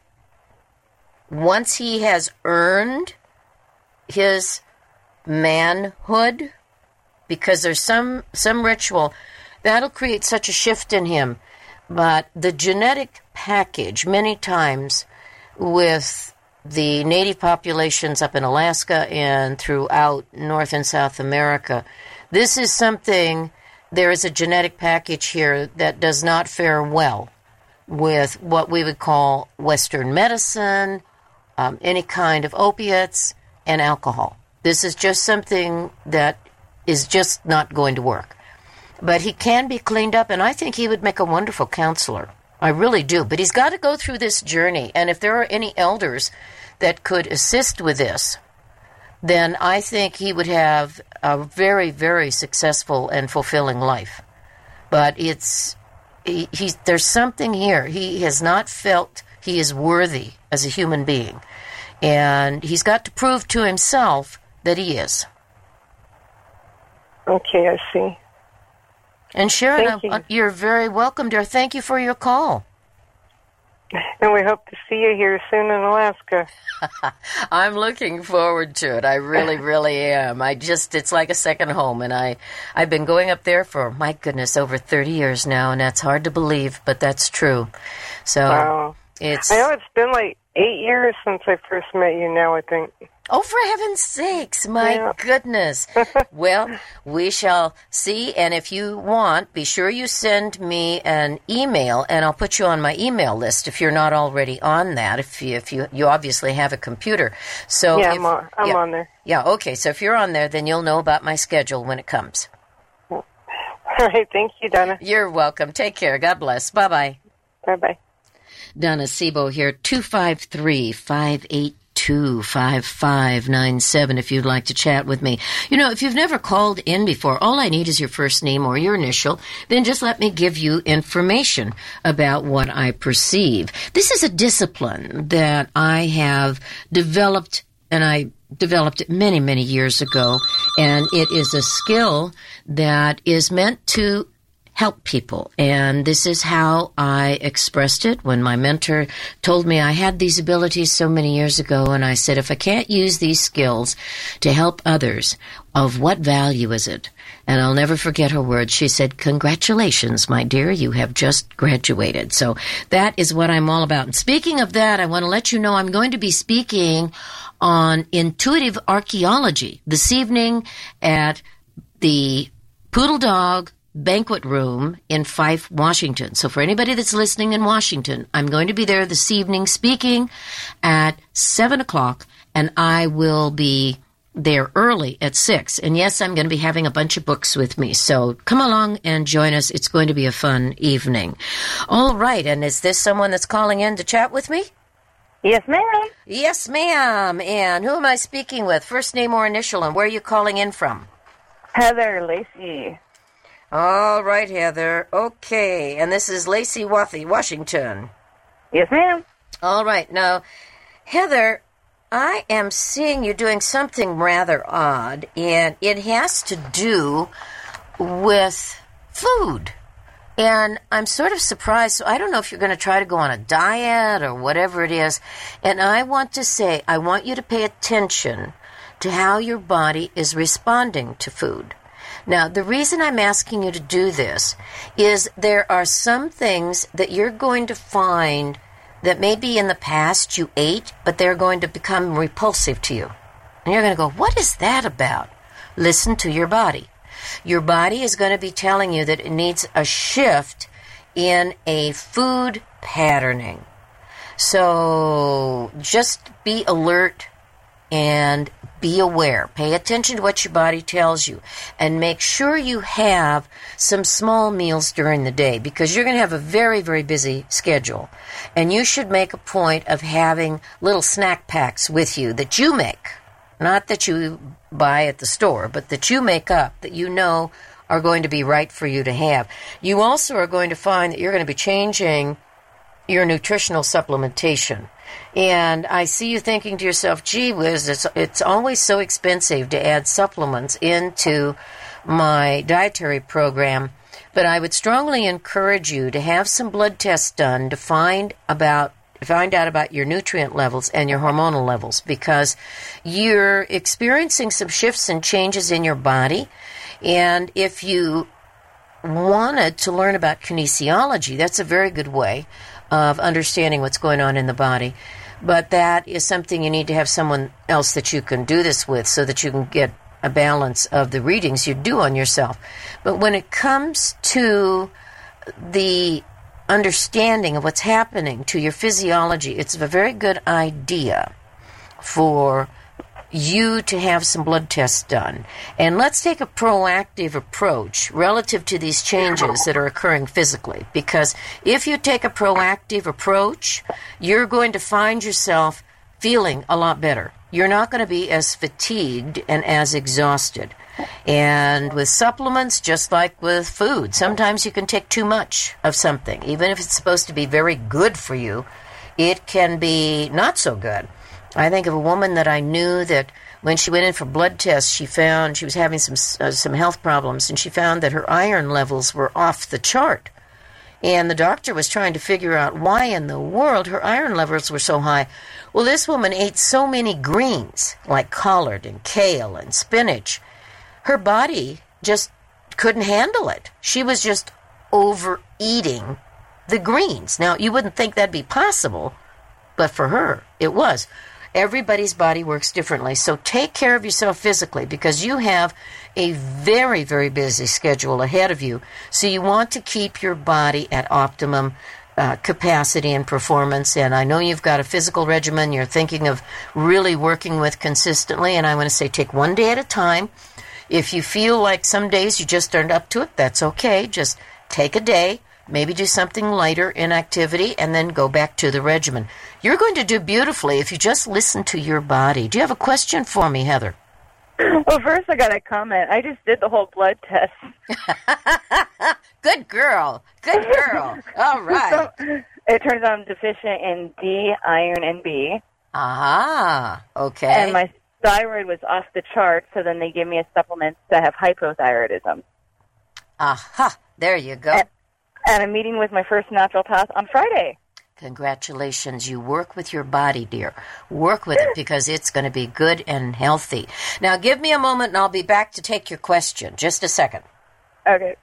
once he has earned his manhood, because there's some, some ritual, that'll create such a shift in him. But the genetic package, many times with the native populations up in Alaska and throughout North and South America, this is something, there is a genetic package here that does not fare well with what we would call Western medicine, um, any kind of opiates, and alcohol. This is just something that is just not going to work. But he can be cleaned up, and I think he would make a wonderful counselor. I really do. But he's got to go through this journey, and if there are any elders that could assist with this, then I think he would have a very, very successful and fulfilling life. But it's he, he's, there's something here. He has not felt he is worthy as a human being, and he's got to prove to himself that he is. Okay, I see. And Sharon, Thank you. I, you're very welcome, dear. Thank you for your call. And we hope to see you here soon in Alaska. I'm looking forward to it. I really, really am. I just, it's like a second home. And I, I've been going up there for, my goodness, over thirty years now. And that's hard to believe, but that's true. So Wow. it's... I know it's been like eight years since I first met you now, I think. Oh, for heaven's sakes, my Yeah. goodness. Well, we shall see, and if you want, be sure you send me an email, and I'll put you on my email list if you're not already on that, if you if you, you obviously have a computer. So Yeah, if, I'm on, I'm yeah, on there. Yeah, okay, so if you're on there, then you'll know about my schedule when it comes. All right, thank you, Donna. You're welcome. Take care. God bless. Bye-bye. Bye-bye. Donna Sebo here, two five three, five eight two, five five nine seven if you'd like to chat with me. You know, if you've never called in before, all I need is your first name or your initial. Then just let me give you information about what I perceive. This is a discipline that I have developed, and I developed it many, many years ago, and it is a skill that is meant to help people. And this is how I expressed it when my mentor told me I had these abilities so many years ago. And I said, if I can't use these skills to help others, of what value is it? And I'll never forget her words. She said, congratulations, my dear, you have just graduated. So that is what I'm all about. And speaking of that, I want to let you know I'm going to be speaking on intuitive archaeology this evening at the Poodle Dog Banquet Room in Fife, Washington. So for anybody that's listening in Washington, I'm going to be there this evening speaking at seven o'clock, and I will be there early at six. And yes, I'm going to be having a bunch of books with me. So come along and join us. It's going to be a fun evening. All right. And is this someone that's calling in to chat with me? Yes, ma'am. Yes, ma'am. And who am I speaking with? First name or initial, and where are you calling in from? Heather Lacey. All right, Heather. Okay. And this is Lacey Wathy, Washington. Yes, ma'am. All right. Now, Heather, I am seeing you doing something rather odd, and it has to do with food. And I'm sort of surprised. So I don't know if you're going to try to go on a diet or whatever it is. And I want to say, I want you to pay attention to how your body is responding to food. Now, the reason I'm asking you to do this is there are some things that you're going to find that maybe in the past you ate, but they're going to become repulsive to you. And you're going to go, what is that about? Listen to your body. Your body is going to be telling you that it needs a shift in a food patterning. So just be alert and be aware. Pay attention to what your body tells you. And make sure you have some small meals during the day, because you're going to have a very, very busy schedule. And you should make a point of having little snack packs with you that you make. Not that you buy at the store, but that you make up, that you know are going to be right for you to have. You also are going to find that you're going to be changing your nutritional supplementation. And I see you thinking to yourself, gee whiz, it's, it's always so expensive to add supplements into my dietary program. But I would strongly encourage you to have some blood tests done to find about find out about your nutrient levels and your hormonal levels, because you're experiencing some shifts and changes in your body. And if you wanted to learn about kinesiology, that's a very good way of understanding what's going on in the body. But that is something you need to have someone else that you can do this with so that you can get a balance of the readings you do on yourself. But when it comes to the understanding of what's happening to your physiology, it's a very good idea for you to have some blood tests done. And let's take a proactive approach relative to these changes that are occurring physically. Because if you take a proactive approach, you're going to find yourself feeling a lot better. You're not going to be as fatigued and as exhausted. And with supplements, just like with food, sometimes you can take too much of something. Even if it's supposed to be very good for you, it can be not so good. I think of a woman that I knew that when she went in for blood tests, she found she was having some uh, some health problems, and she found that her iron levels were off the chart. And the doctor was trying to figure out why in the world her iron levels were so high. Well, this woman ate so many greens, like collard and kale and spinach. Her body just couldn't handle it. She was just overeating the greens. Now, you wouldn't think that'd be possible, but for her, it was. Everybody's body works differently, so take care of yourself physically, because you have a very, very busy schedule ahead of you. So you want to keep your body at optimum uh, capacity and performance. And I know you've got a physical regimen you're thinking of really working with consistently, and I want to say take one day at a time. If you feel like some days you just aren't up to it, that's okay. Just take a day, maybe do something lighter in activity, and then go back to the regimen. You're going to do beautifully if you just listen to your body. Do you have a question for me, Heather? Well, first I got a comment. I just did the whole blood test. Good girl. Good girl. All right. So, it turns out I'm deficient in D, iron, and B. Aha. Okay. And my thyroid was off the chart, so then they gave me a supplement to have hypothyroidism. Aha. There you go. And, and I'm meeting with my first naturopath on Friday. Congratulations. You work with your body, dear. Work with it, because it's going to be good and healthy. Now, give me a moment, and I'll be back to take your question. Just a second. Okay.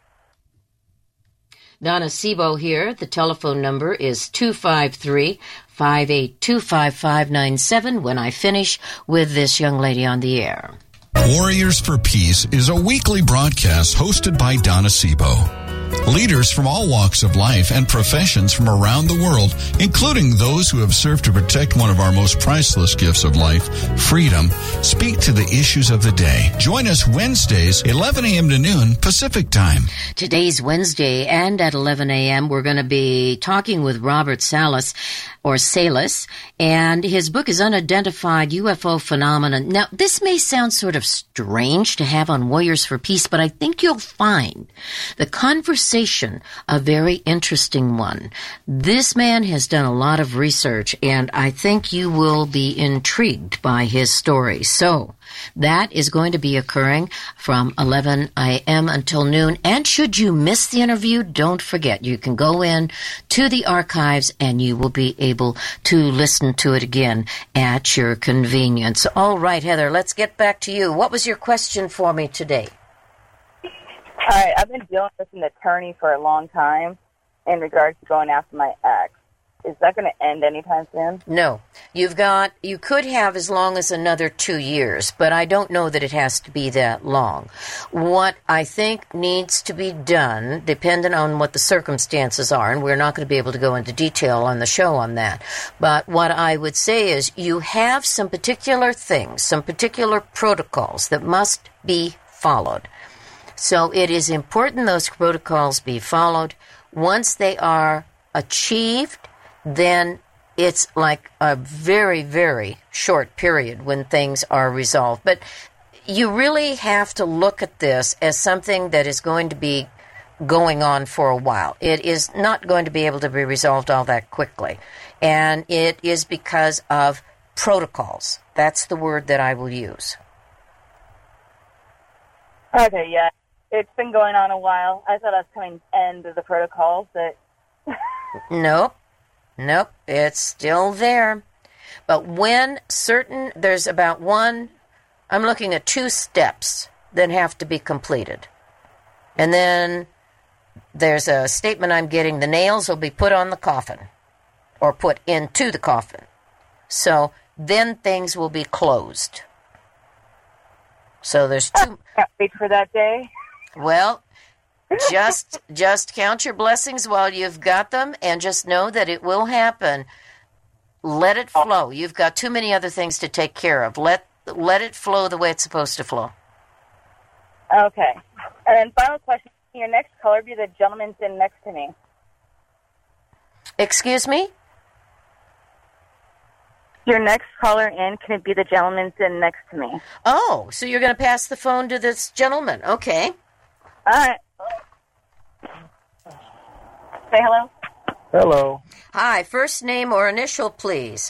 Donna Sebo here. The telephone number is two five three, five eight two, five five nine seven when I finish with this young lady on the air. Warriors for Peace is a weekly broadcast hosted by Donna Sebo. Leaders from all walks of life and professions from around the world, including those who have served to protect one of our most priceless gifts of life, freedom, speak to the issues of the day. Join us Wednesdays, eleven a.m. to noon Pacific Time. Today's Wednesday, and at eleven a.m., we're going to be talking with Robert Salas, or Salas, and his book is Unidentified U F O Phenomenon. Now, this may sound sort of strange to have on Warriors for Peace, but I think you'll find the conversation conversation, a very interesting one. This man has done a lot of research, and I think you will be intrigued by his story. So that is going to be occurring from eleven a.m. until noon. And should you miss the interview, don't forget, you can go in to the archives and you will be able to listen to it again at your convenience. All right, Heather, let's get back to you. What was your question for me today? All right, I've been dealing with an attorney for a long time in regards to going after my ex. Is that going to end anytime soon? No. You've got, you could have as long as another two years, but I don't know that it has to be that long. What I think needs to be done, depending on what the circumstances are, and we're not going to be able to go into detail on the show on that, but what I would say is you have some particular things, some particular protocols that must be followed. So it is important those protocols be followed. Once they are achieved, then it's like a very, very short period when things are resolved. But you really have to look at this as something that is going to be going on for a while. It is not going to be able to be resolved all that quickly. And it is because of protocols. That's the word that I will use. Okay, yeah. It's been going on a while. I thought I was coming to the end of the protocols, but... Nope. Nope. It's still there. But when certain... There's about one... I'm looking at two steps that have to be completed. And then there's a statement I'm getting. The nails will be put on the coffin. Or put into the coffin. So then things will be closed. So there's two... Can't wait for that day. Well, just just count your blessings while you've got them, and just know that it will happen. Let it flow. You've got too many other things to take care of. Let let it flow the way it's supposed to flow. Okay. And then final question. Can your next caller be the gentleman sitting next to me? Excuse me? Your next caller in, can it be the gentleman sitting next to me? Oh, so you're going to pass the phone to this gentleman. Okay. All right. Say hello. Hello. Hi, first name or initial, please.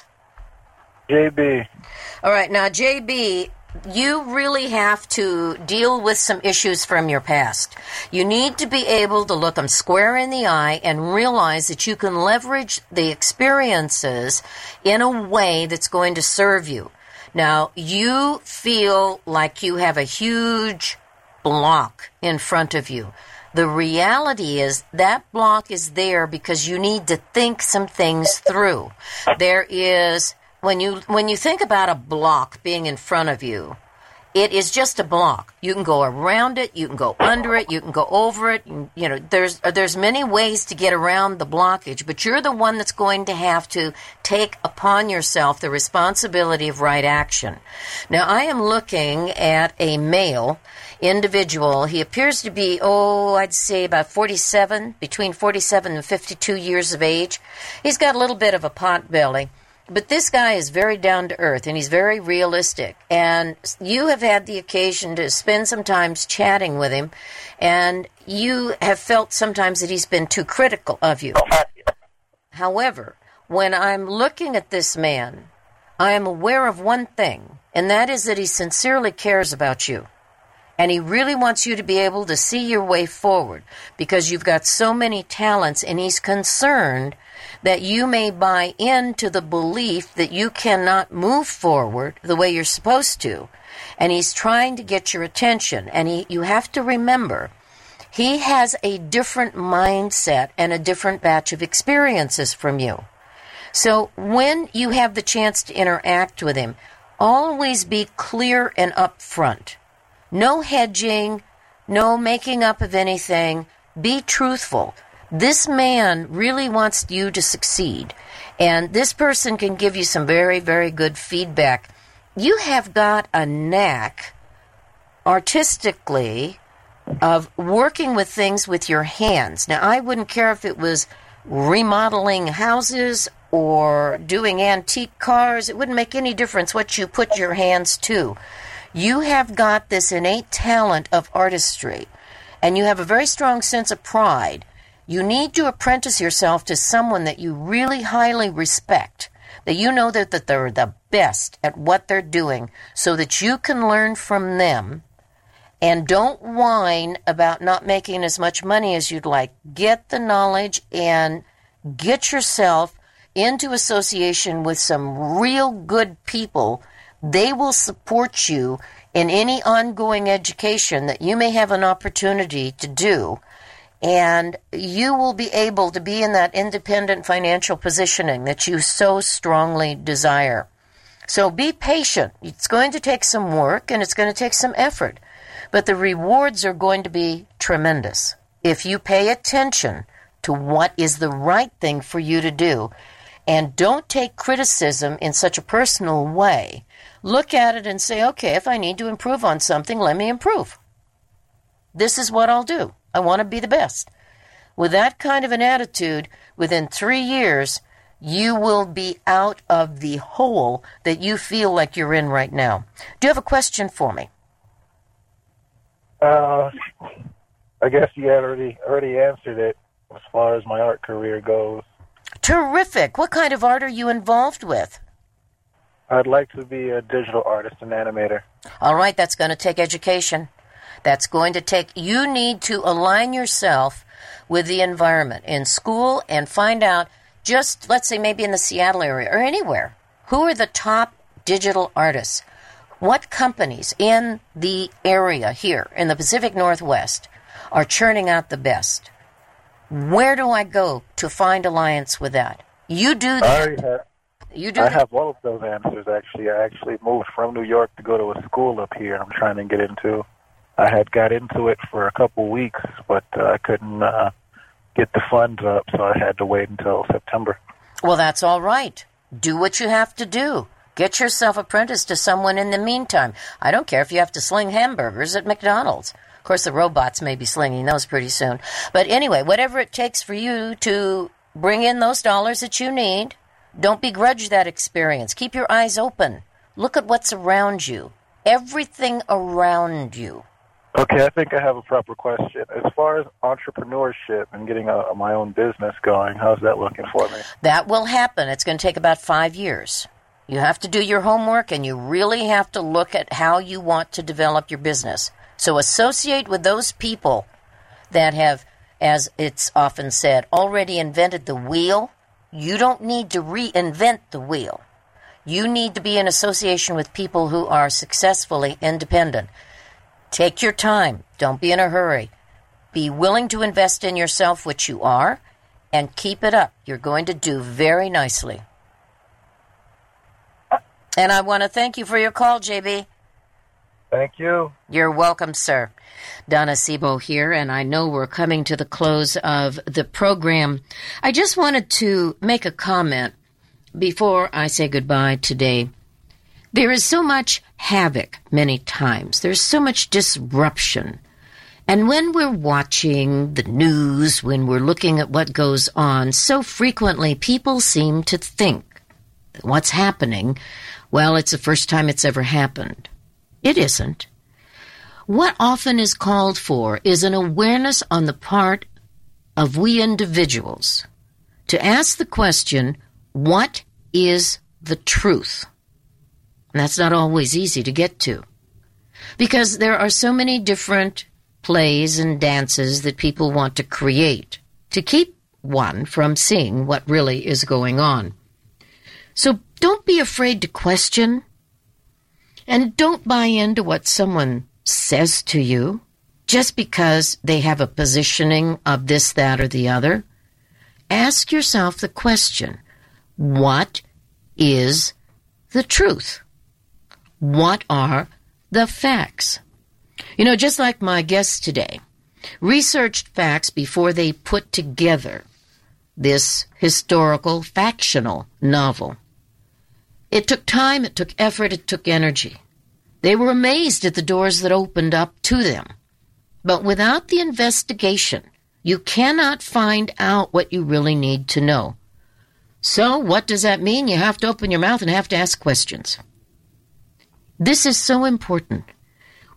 J B. All right, now, J B, you really have to deal with some issues from your past. You need to be able to look them square in the eye and realize that you can leverage the experiences in a way that's going to serve you. Now, you feel like you have a huge block in front of you. The reality is that block is there because you need to think some things through. There is, when you when you think about a block being in front of you, it is just a block. You can go around it, you can go under it, you can go over it. You, you know, there's there's many ways to get around the blockage, but you're the one that's going to have to take upon yourself the responsibility of right action. Now, I am looking at a male individual. He appears to be, oh, I'd say about forty-seven, between forty-seven and fifty-two years of age. He's got a little bit of a pot belly. But this guy is very down to earth, and he's very realistic. And you have had the occasion to spend some time chatting with him, and you have felt sometimes that he's been too critical of you. However, when I'm looking at this man, I am aware of one thing, and that is that he sincerely cares about you. And he really wants you to be able to see your way forward because you've got so many talents, and he's concerned that you may buy into the belief that you cannot move forward the way you're supposed to. And he's trying to get your attention. And he, you have to remember, he has a different mindset and a different batch of experiences from you. So when you have the chance to interact with him, always be clear and upfront. No hedging, no making up of anything. Be truthful. This man really wants you to succeed, and this person can give you some very, very good feedback. You have got a knack, artistically, of working with things with your hands. Now, I wouldn't care if it was remodeling houses or doing antique cars. It wouldn't make any difference what you put your hands to. You have got this innate talent of artistry. and you have a very strong sense of pride, you need to apprentice yourself to someone that you really highly respect, that you know that, that they're the best at what they're doing, so that you can learn from them. And don't whine about not making as much money as you'd like. Get the knowledge and get yourself into association with some real good people. They will support you in any ongoing education that you may have an opportunity to do. And you will be able to be in that independent financial positioning that you so strongly desire. So be patient. It's going to take some work and it's going to take some effort. But the rewards are going to be tremendous if you pay attention to what is the right thing for you to do. And don't take criticism in such a personal way. Look at it and say, okay, if I need to improve on something, let me improve. This is what I'll do. I want to be the best. With that kind of an attitude, within three years, you will be out of the hole that you feel like you're in right now. Do you have a question for me? Uh, I guess you had already already answered it as far as my art career goes. Terrific. What kind of art are you involved with? I'd like to be a digital artist and animator. All right, that's going to take education. That's going to take, you need to align yourself with the environment in school and find out just, let's say maybe in the Seattle area or anywhere, who are the top digital artists? What companies in the area here in the Pacific Northwest are churning out the best? Where do I go to find alliance with that? You do that. I already have, you do I that. have all of those answers, actually. I actually moved from New York to go to a school up here I'm trying to get into. I had got into it for a couple weeks, but uh, I couldn't uh, get the funds up, so I had to wait until September. Well, that's all right. Do what you have to do. Get yourself apprenticed to someone in the meantime. I don't care if you have to sling hamburgers at McDonald's. Of course, the robots may be slinging those pretty soon. But anyway, whatever it takes for you to bring in those dollars that you need, don't begrudge that experience. Keep your eyes open. Look at what's around you. Everything around you. Okay, I think I have a proper question. As far as entrepreneurship and getting a, my own business going, how's that looking for me? That will happen. It's going to take about five years. You have to do your homework, and you really have to look at how you want to develop your business. So associate with those people that have, as it's often said, already invented the wheel. You don't need to reinvent the wheel. You need to be in association with people who are successfully independent. Take your time. Don't be in a hurry. Be willing to invest in yourself, which you are, and keep it up. You're going to do very nicely. And I want to thank you for your call, J B. Thank you. You're welcome, sir. Donna Sebo here, and I know we're coming to the close of the program. I just wanted to make a comment before I say goodbye today. There is so much havoc many times. There's so much disruption. And when we're watching the news, when we're looking at what goes on, so frequently people seem to think that what's happening, well, it's the first time it's ever happened. It isn't. What often is called for is an awareness on the part of we individuals to ask the question, what is the truth? And that's not always easy to get to, because there are so many different plays and dances that people want to create to keep one from seeing what really is going on. So don't be afraid to question, and don't buy into what someone says to you just because they have a positioning of this, that, or the other. Ask yourself the question, what is the truth? What are the facts? You know, just like my guests today, researched facts before they put together this historical, factional novel. It took time, it took effort, it took energy. They were amazed at the doors that opened up to them. But without the investigation, you cannot find out what you really need to know. So what does that mean? You have to open your mouth and have to ask questions. This is so important.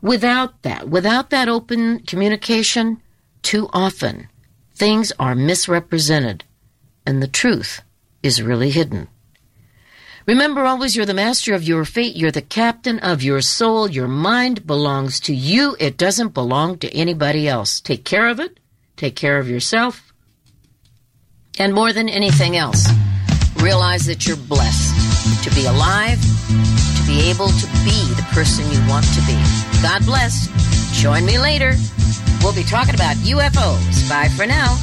Without that, without that open communication, too often things are misrepresented and the truth is really hidden. Remember always, you're the master of your fate. You're the captain of your soul. Your mind belongs to you. It doesn't belong to anybody else. Take care of it. Take care of yourself. And more than anything else, realize that you're blessed to be alive, to be able to be the person you want to be. God bless. Join me later. We'll be talking about U F Os. Bye for now.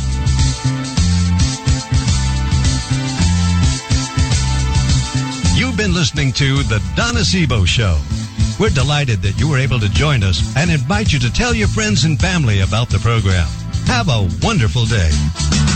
You've been listening to The Donna Sebo Show. We're delighted that you were able to join us and invite you to tell your friends and family about the program. Have a wonderful day.